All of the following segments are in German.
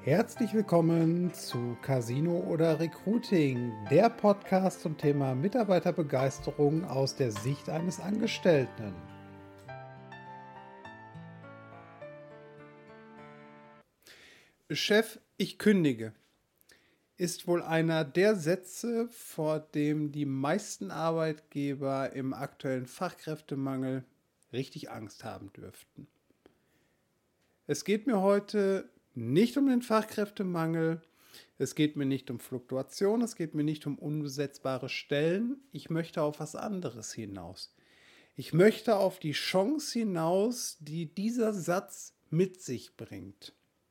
Herzlich willkommen zu Casino oder Recruiting, der Podcast zum Thema Mitarbeiterbegeisterung aus der Sicht eines Angestellten. Chef, ich kündige, ist wohl einer der Sätze, vor dem die meisten Arbeitgeber im aktuellen Fachkräftemangel richtig Angst haben dürften. Es geht mir heute nicht um den Fachkräftemangel, es geht mir nicht um Fluktuation, es geht mir nicht um unbesetzbare Stellen, ich möchte auf was anderes hinaus. Ich möchte auf die Chance hinaus, die dieser Satz mit sich bringt.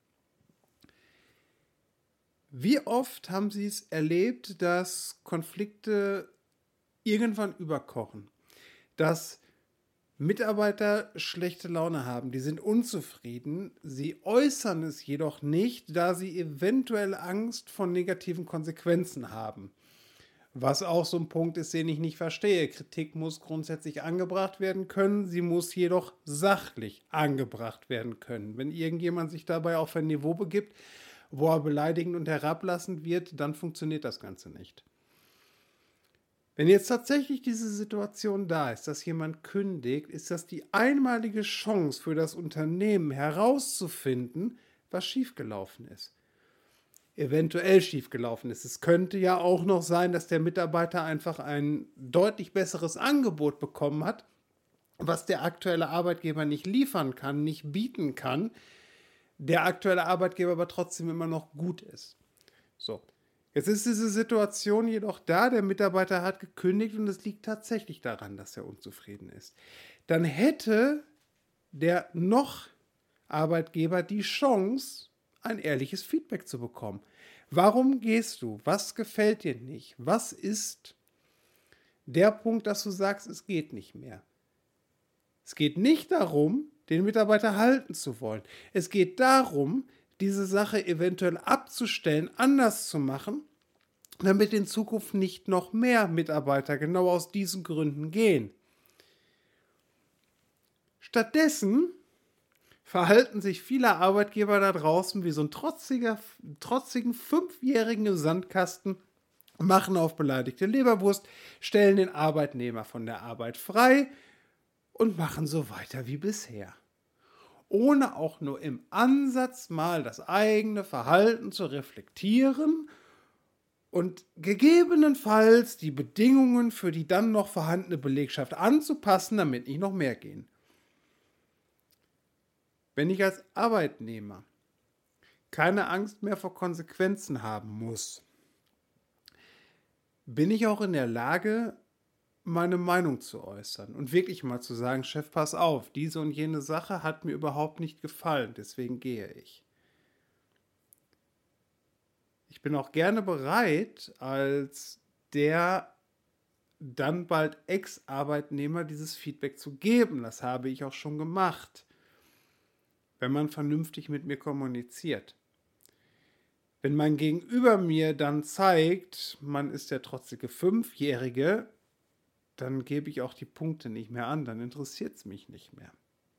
Wie oft haben Sie es erlebt, dass Konflikte irgendwann überkochen, dass Mitarbeiter schlechte Laune haben, die sind unzufrieden, sie äußern es jedoch nicht, da sie eventuell Angst vor negativen Konsequenzen haben. Was auch so ein Punkt ist, den ich nicht verstehe. Kritik muss grundsätzlich angebracht werden können, sie muss jedoch sachlich angebracht werden können. Wenn irgendjemand sich dabei auf ein Niveau begibt, wo er beleidigend und herablassend wird, dann funktioniert das Ganze nicht. Wenn jetzt tatsächlich diese Situation da ist, dass jemand kündigt, ist das die einmalige Chance für das Unternehmen herauszufinden, was schiefgelaufen ist. Eventuell schiefgelaufen ist. Es könnte ja auch noch sein, dass der Mitarbeiter einfach ein deutlich besseres Angebot bekommen hat, was der aktuelle Arbeitgeber nicht liefern kann, nicht bieten kann, der aktuelle Arbeitgeber aber trotzdem immer noch gut ist. So. Jetzt ist diese Situation jedoch da, der Mitarbeiter hat gekündigt und es liegt tatsächlich daran, dass er unzufrieden ist. Dann hätte der noch Arbeitgeber die Chance, ein ehrliches Feedback zu bekommen. Warum gehst du? Was gefällt dir nicht? Was ist der Punkt, dass du sagst, es geht nicht mehr? Es geht nicht darum, den Mitarbeiter halten zu wollen. Es geht darum, diese Sache eventuell abzustellen, anders zu machen, damit in Zukunft nicht noch mehr Mitarbeiter genau aus diesen Gründen gehen. Stattdessen verhalten sich viele Arbeitgeber da draußen wie so ein trotzigen 5-Jährigen im Sandkasten, machen auf beleidigte Leberwurst, stellen den Arbeitnehmer von der Arbeit frei und machen so weiter wie bisher. Ohne auch nur im Ansatz mal das eigene Verhalten zu reflektieren und gegebenenfalls die Bedingungen für die dann noch vorhandene Belegschaft anzupassen, damit nicht noch mehr gehen. Wenn ich als Arbeitnehmer keine Angst mehr vor Konsequenzen haben muss, bin ich auch in der Lage, meine Meinung zu äußern und wirklich mal zu sagen, Chef, pass auf, diese und jene Sache hat mir überhaupt nicht gefallen, deswegen gehe ich. Ich bin auch gerne bereit, als der dann bald Ex-Arbeitnehmer dieses Feedback zu geben. Das habe ich auch schon gemacht, wenn man vernünftig mit mir kommuniziert. Wenn mein Gegenüber mir dann zeigt, man ist der trotzige 5-Jährige, dann gebe ich auch die Punkte nicht mehr an, dann interessiert es mich nicht mehr.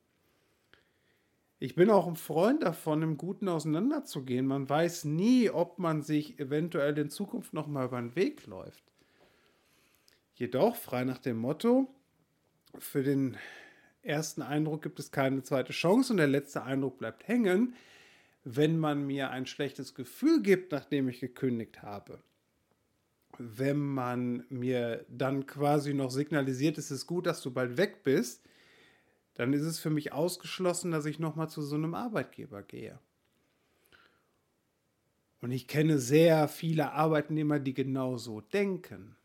Ich bin auch ein Freund davon, im Guten auseinanderzugehen. Man weiß nie, ob man sich eventuell in Zukunft nochmal über den Weg läuft. Jedoch, frei nach dem Motto, für den ersten Eindruck gibt es keine zweite Chance und der letzte Eindruck bleibt hängen, wenn man mir ein schlechtes Gefühl gibt, nachdem ich gekündigt habe. Wenn man mir dann quasi noch signalisiert, es ist gut, dass du bald weg bist, dann ist es für mich ausgeschlossen, dass ich nochmal zu so einem Arbeitgeber gehe. Und ich kenne sehr viele Arbeitnehmer, die genau so denken.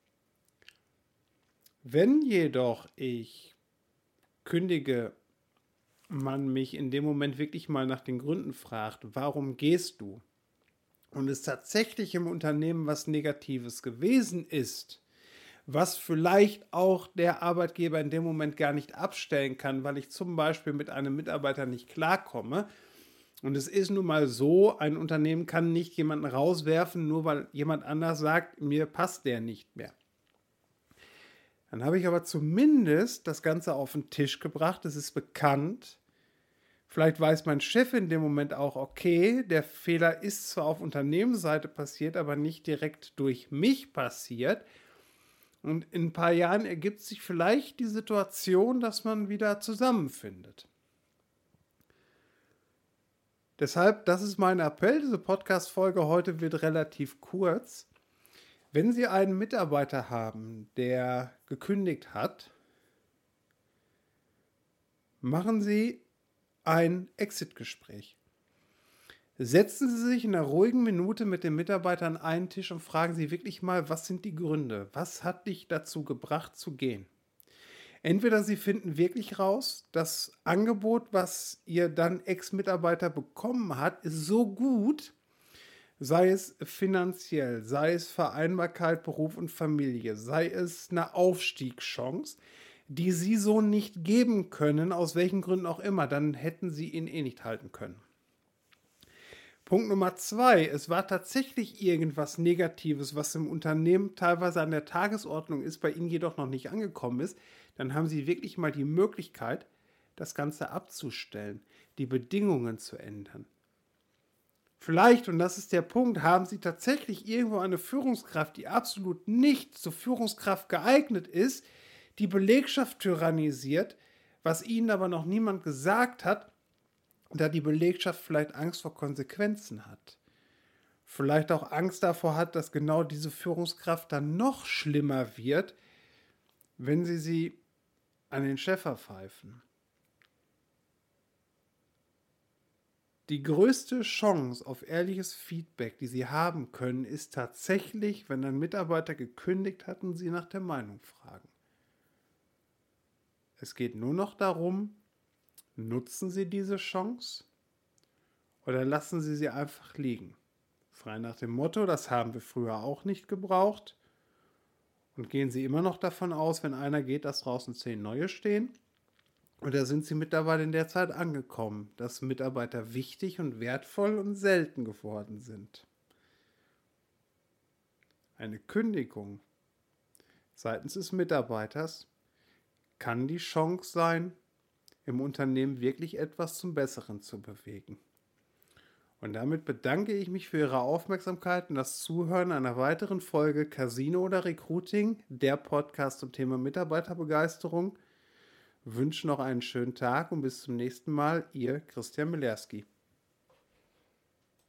Wenn jedoch ich kündige, man mich in dem Moment wirklich mal nach den Gründen fragt, warum gehst du? Und es tatsächlich im Unternehmen was Negatives gewesen ist, was vielleicht auch der Arbeitgeber in dem Moment gar nicht abstellen kann, weil ich zum Beispiel mit einem Mitarbeiter nicht klarkomme. Und es ist nun mal so, ein Unternehmen kann nicht jemanden rauswerfen, nur weil jemand anders sagt, mir passt der nicht mehr. Dann habe ich aber zumindest das Ganze auf den Tisch gebracht. Es ist bekannt, Vielleicht weiß mein Chef in dem Moment auch, okay, der Fehler ist zwar auf Unternehmensseite passiert, aber nicht direkt durch mich passiert. Und in ein paar Jahren ergibt sich vielleicht die Situation, dass man wieder zusammenfindet. Deshalb, das ist mein Appell. Diese Podcast-Folge heute wird relativ kurz. Wenn Sie einen Mitarbeiter haben, der gekündigt hat, machen Sie ein Exit-Gespräch. Setzen Sie sich in einer ruhigen Minute mit dem Mitarbeiter an einen Tisch und fragen Sie wirklich mal, was sind die Gründe? Was hat dich dazu gebracht zu gehen? Entweder Sie finden wirklich raus, das Angebot, was Ihr dann Ex-Mitarbeiter bekommen hat, ist so gut, sei es finanziell, sei es Vereinbarkeit, Beruf und Familie, sei es eine Aufstiegschance, die Sie so nicht geben können, aus welchen Gründen auch immer, dann hätten Sie ihn eh nicht halten können. Punkt Nummer 2, es war tatsächlich irgendwas Negatives, was im Unternehmen teilweise an der Tagesordnung ist, bei Ihnen jedoch noch nicht angekommen ist, dann haben Sie wirklich mal die Möglichkeit, das Ganze abzustellen, die Bedingungen zu ändern. Vielleicht, und das ist der Punkt, haben Sie tatsächlich irgendwo eine Führungskraft, die absolut nicht zur Führungskraft geeignet ist, die Belegschaft tyrannisiert, was Ihnen aber noch niemand gesagt hat, da die Belegschaft vielleicht Angst vor Konsequenzen hat. Vielleicht auch Angst davor hat, dass genau diese Führungskraft dann noch schlimmer wird, wenn sie an den Chef verpfeifen. Die größte Chance auf ehrliches Feedback, die Sie haben können, ist tatsächlich, wenn ein Mitarbeiter gekündigt hat und Sie nach der Meinung fragen. Es geht nur noch darum, nutzen Sie diese Chance oder lassen Sie sie einfach liegen. Frei nach dem Motto, das haben wir früher auch nicht gebraucht. Und gehen Sie immer noch davon aus, wenn einer geht, dass draußen 10 neue stehen? Oder sind Sie mittlerweile in der Zeit angekommen, dass Mitarbeiter wichtig und wertvoll und selten geworden sind? Eine Kündigung seitens des Mitarbeiters kann die Chance sein, im Unternehmen wirklich etwas zum Besseren zu bewegen. Und damit bedanke ich mich für Ihre Aufmerksamkeit und das Zuhören einer weiteren Folge Casino oder Recruiting, der Podcast zum Thema Mitarbeiterbegeisterung. Wünsche noch einen schönen Tag und bis zum nächsten Mal, Ihr Christian Milerski.